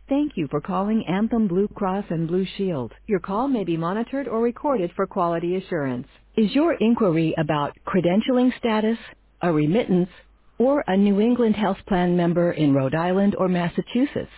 Thank you for calling Anthem Blue Cross and Blue Shield. Your call may be monitored or recorded for quality assurance. Is your inquiry about credentialing status, a remittance, or a New England Health Plan member in Rhode Island or Massachusetts?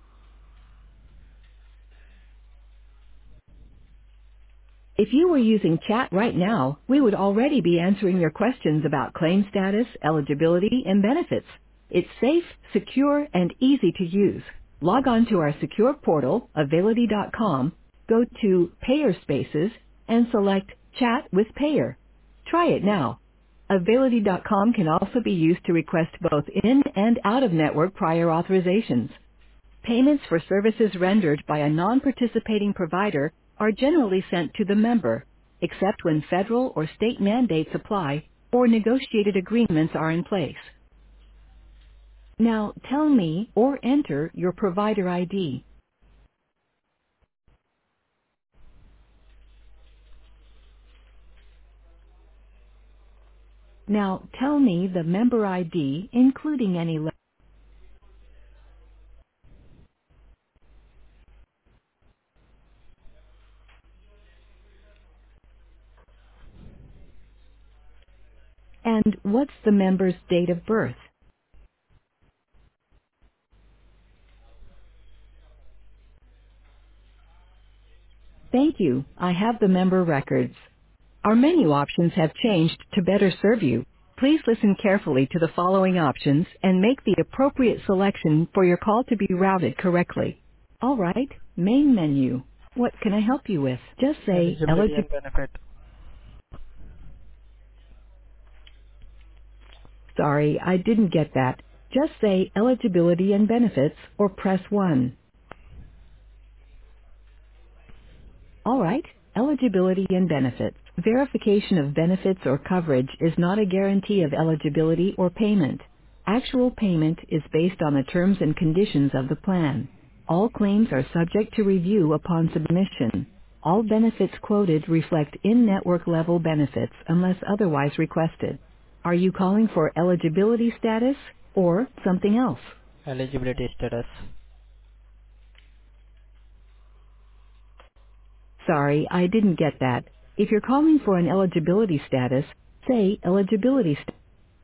If you were using chat right now, we would already be answering your questions about claim status, eligibility, and benefits. It's safe, secure, and easy to use. Log on to our secure portal, Availity.com, go to Payer Spaces, and select Chat with Payer. Try it now. Availity.com can also be used to request both in and out-of-network prior authorizations. Payments for services rendered by a non-participating provider are generally sent to the member, except when federal or state mandates apply or negotiated agreements are in place. Now tell me or enter your provider ID. Now tell me the member ID, including any and what's the member's date of birth? Thank you. I have the member records. Our menu options have changed to better serve you. Please listen carefully to the following options and make the appropriate selection for your call to be routed correctly. All right, main menu. What can I help you with? Just say Eligibility eligible. and benefit. Sorry, I didn't get that. Just say eligibility and benefits or press 1. All right. Eligibility and benefits. Verification of benefits or coverage is not a guarantee of eligibility or payment. Actual payment is based on the terms and conditions of the plan. All claims are subject to review upon submission. All benefits quoted reflect in-network level benefits unless otherwise requested. Are you calling for eligibility status or something else? Eligibility status. Sorry, I didn't get that. If you're calling for an eligibility status, say eligibility status.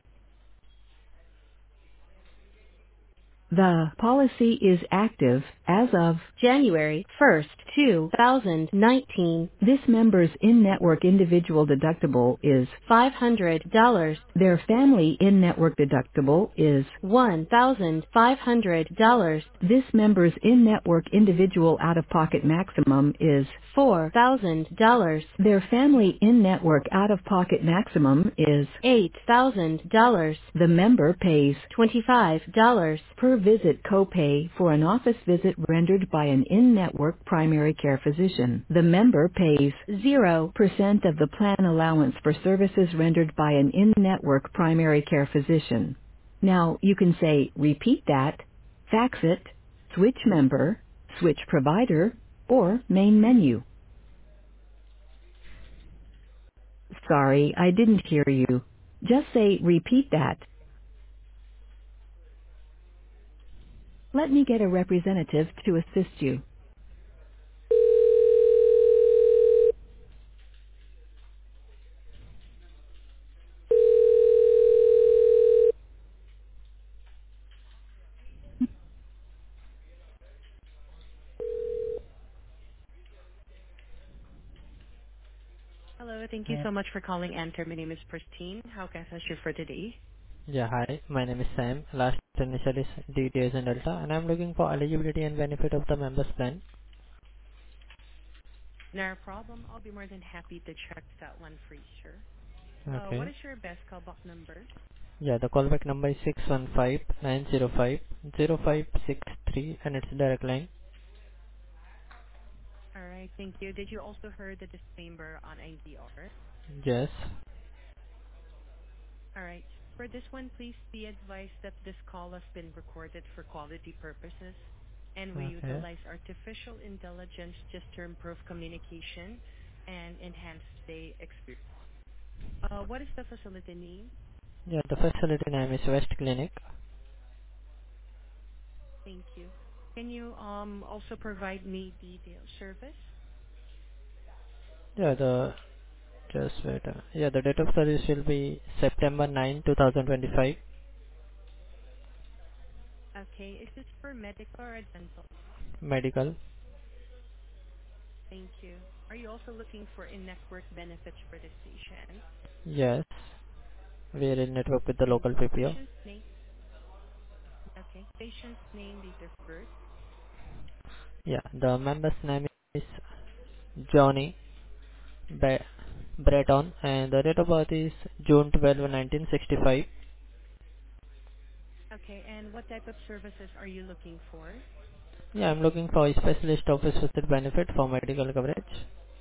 The policy is active as of January 1st, 2019. This member's in-network individual deductible is $500. Their family in-network deductible is $1,500. This member's in-network individual out-of-pocket maximum is $4,000. Their family in-network out-of-pocket maximum is $8,000. The member pays $25 per visit copay for an office visit rendered by an in-network primary care physician. The member pays 0% of the plan allowance for services rendered by an in-network primary care physician. Now you can say repeat that, fax it, switch member, switch provider, or main menu. Sorry, I didn't hear you. Just say repeat that. Let me get a representative to assist you. Hello. Thank you Uh, so much for calling Enter. My name is Pristine. How can I assist you for today? yeah, hi. My name is Sam. Last initial is DTS and Delta, and I'm looking for eligibility and benefit of the members plan. No problem. I'll be more than happy to check that one for you, sir. What Okay. is your best callback number? Yeah, the callback number is 615-905-0563, and it's direct line. All right. Thank you. Did you also heard the disclaimer on IDR? Yes. All right. For this one, please be advised that this call has been recorded for quality purposes, and we Okay. utilize artificial intelligence just to improve communication and enhance the experience. What is the facility name? Yeah, the facility name is West Clinic. Thank you. Can you also provide me detailed service? Yeah, just wait. Yeah, the date of service will be September 9, 2025. Okay. Is this for medical or dental? Medical. Thank you. Are you also looking for in-network benefits for this patient? Yes, we are in network with the Thank local you. PPO. Patient's name. Okay. Patient's name, date of birth. Yeah, the member's name is Johnny Breton, and the date of birth is June 12, 1965. Okay. And what type of services are you looking for? Yeah, I'm looking for a specialist office visit benefit for medical coverage.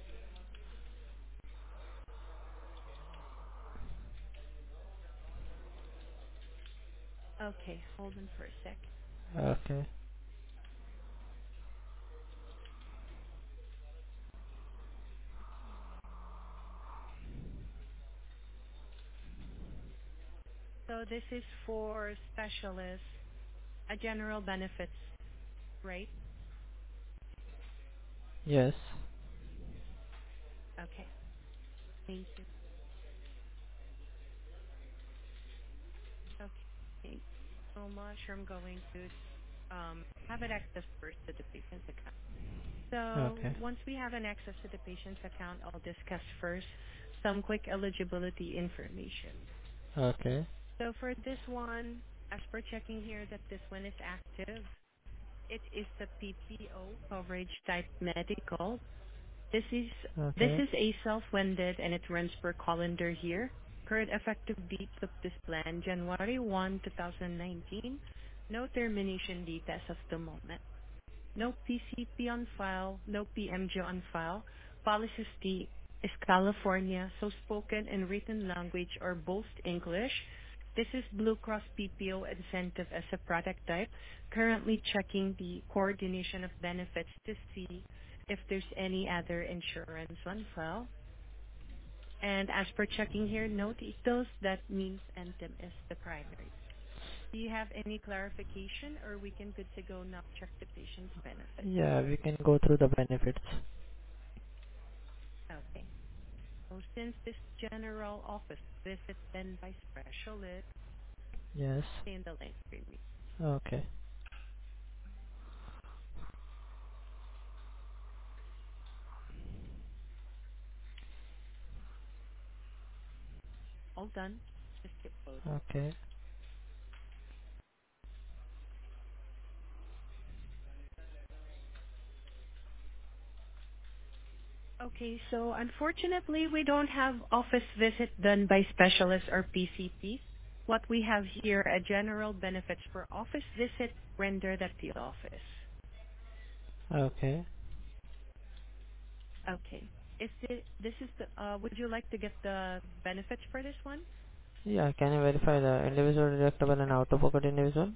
Okay. Hold on for a sec. Okay. So this is for specialists, a general benefits, right? Yes. Okay. Thank you. Okay. Thank you so much. I'm going to have an access first to the patient's account. So Okay. once we have an access to the patient's account, I'll discuss first some quick eligibility information. Okay. So for this one, as per checking here that this one is active, it is the PPO coverage type medical. This is this Okay. is a self-funded and it runs per calendar year. Current effective date of this plan, January 1, 2019. No termination date as of the moment. No PCP on file, no PMG on file. Policy state is California, so spoken and written language are both English. This is Blue Cross PPO incentive as a product type. Currently checking the coordination of benefits to see if there's any other insurance on file. And as per checking here, no details. That means Anthem is the primary. Do you have any clarification, or we can good to go now check the patient's benefits? Yeah, we can go through the benefits. Okay. So since this general office visit then by specialist, Yes. stay in the line for me. Okay. All done. Just keep loading. Okay. Okay, so unfortunately, we don't have office visit done by specialists or PCPs. What we have here are general benefits for office visit rendered at the office. Okay. Okay. This is the, would you like to get the benefits for this one? Yeah, can you verify the individual deductible and out-of-pocket individual?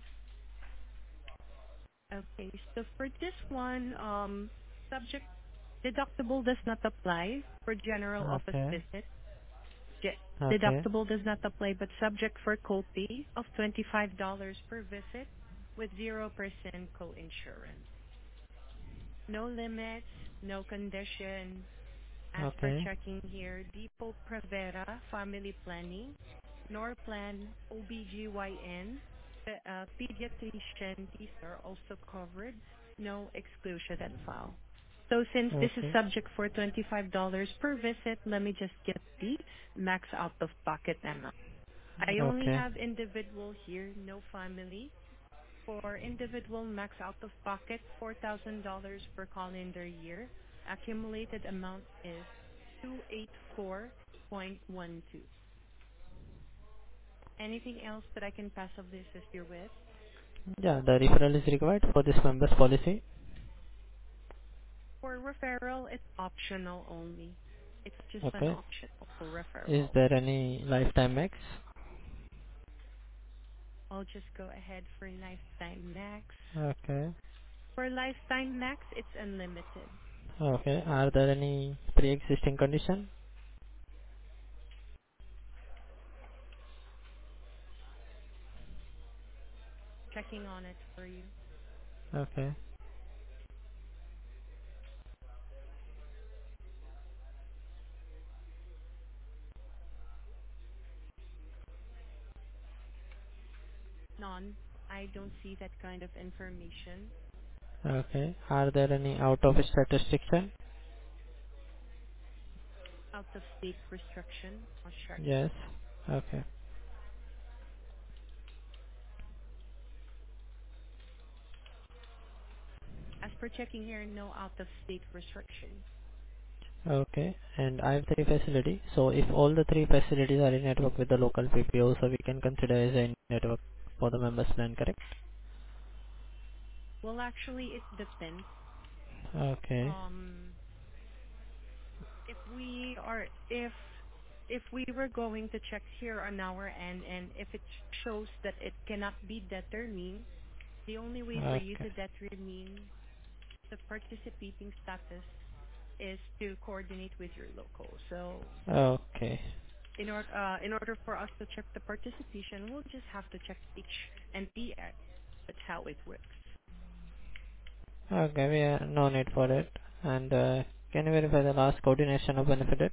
Okay, so for this one, subject deductible does not apply for general office Okay. visit. Okay. Deductible does not apply, but subject for copay of $25 per visit with 0% co-insurance. No limits, no condition. As per Okay. checking here, Depot Prevera Family Planning, Norplan, OBGYN, pediatrician, these are also covered. No exclusion and file. So since this is Okay. subject for $25 per visit, let me just get the max out-of-pocket amount. I only Okay. have individual here, no family. For individual max out-of-pocket, $4,000 per calendar year. Accumulated amount is 284.12. Anything else that I can pass of this assist you with? Yeah, the referral is required for this member's policy. For referral, it's optional only. It's just an Okay. optional for Is referral. there any lifetime max? I'll just go ahead for lifetime max. Okay. For lifetime max, it's unlimited. Okay. Are there any pre-existing condition? Checking on it for you. Okay. None. I don't see that kind of information. Okay. Are there any out of state restriction? Out of state restriction. I'll check. Yes. Okay. As per checking here, no out of state restriction. Okay. And I have three facilities. So if all the three facilities are in network with the local PPO, so we can consider as a network for the members plan, correct? Well, actually, it depends. Okay. Um, if we are, if we were going to check here on our end, and if it shows that it cannot be determined, the only way for you Okay. to determine the participating status is to coordinate with your local. So Okay. in order for us to check the participation, we'll just have to check each NPS. That's how it works. Okay. We are no need for it. And can you verify the last coordination of benefit?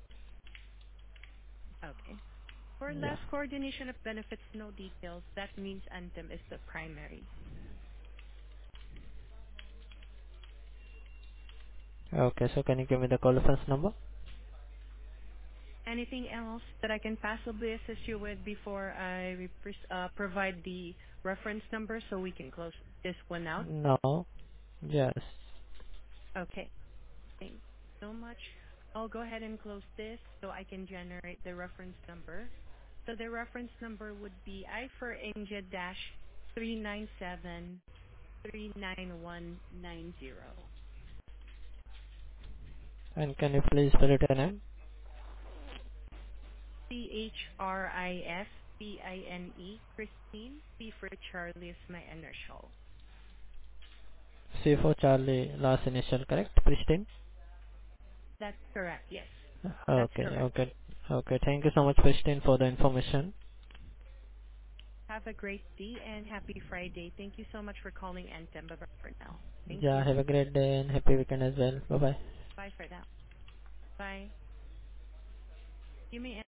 Okay. For Yeah. last coordination of benefits, no details. That means Anthem is the primary. Okay. So can you give me the call reference number? Anything else that I can possibly assist you with before I provide the reference number so we can close this one out? No. Yes. Okay. Thank you so much. I'll go ahead and close this so I can generate the reference number. So the reference number would be I for India dash 397 39190. And can you please spell it your name? CHRISPINE, Christine. C for Charlie is my initial. C for Charlie, last initial, correct? Christine? That's correct. Yes, that's Okay, correct. okay. Okay, thank you so much, Christine, for the information. Have a great day and happy Friday. Thank you so much for calling Anthem. Bye for now. Thank Yeah, you. have a great day and happy weekend as well. Bye-bye. Bye for now. Bye. You may